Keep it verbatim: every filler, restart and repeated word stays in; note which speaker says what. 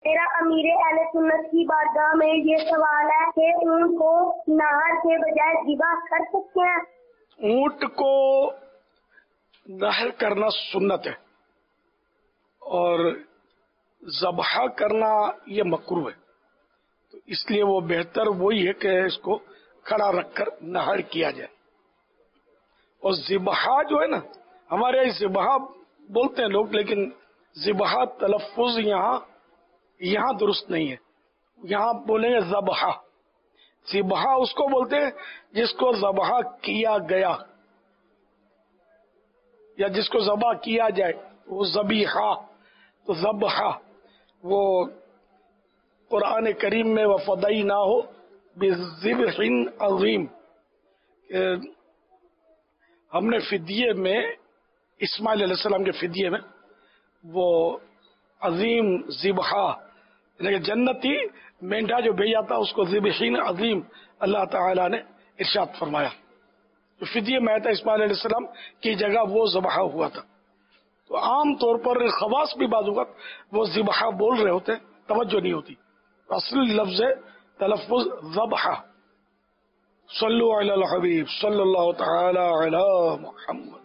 Speaker 1: میرا امیر اہل سنت کی بارگاہ میں یہ سوال ہے کہ اونٹ کو نہر کے بجائے ذبح کر سکتے ہیں؟
Speaker 2: اونٹ کو نہر کرنا سنت ہے اور ذبح کرنا یہ مکروہ ہے، تو اس لیے وہ بہتر وہی ہے کہ اس کو کھڑا رکھ کر نہر کیا جائے۔ اور ذبح جو ہے نا، ہمارے یہاں ذبح بولتے ہیں لوگ، لیکن ذبح تلفظ یہاں یہاں درست نہیں ہے، یہاں بولیں گے ذبح۔ ذبح اس کو بولتے ہیں جس کو ذبح کیا گیا یا جس کو ذبح کیا جائے، وہ ذبیحہ۔ تو ذبح وہ قرآن کریم میں وَفَدَيْنَاهُ بِذِبْحٍ عظیم، ہم نے فدیے میں اسماعیل علیہ السلام کے فدیے میں وہ عظیم ذبحہ، یعنی جنتی مینڈھا جو بھیجا تھا اس کو ذبحین عظیم اللہ تعالی نے ارشاد فرمایا۔ تو فدیے میں آیا تھا اسماعیل علیہ السلام کی جگہ وہ ذبح ہوا تھا۔ تو عام طور پر خواص بھی بعض اوقات وہ ذبح بول رہے ہوتے ہیں، توجہ نہیں ہوتی، اصل لفظ تلفظ ذبح۔ صلو علی الحبیب صلی اللہ تعالی علی محمد۔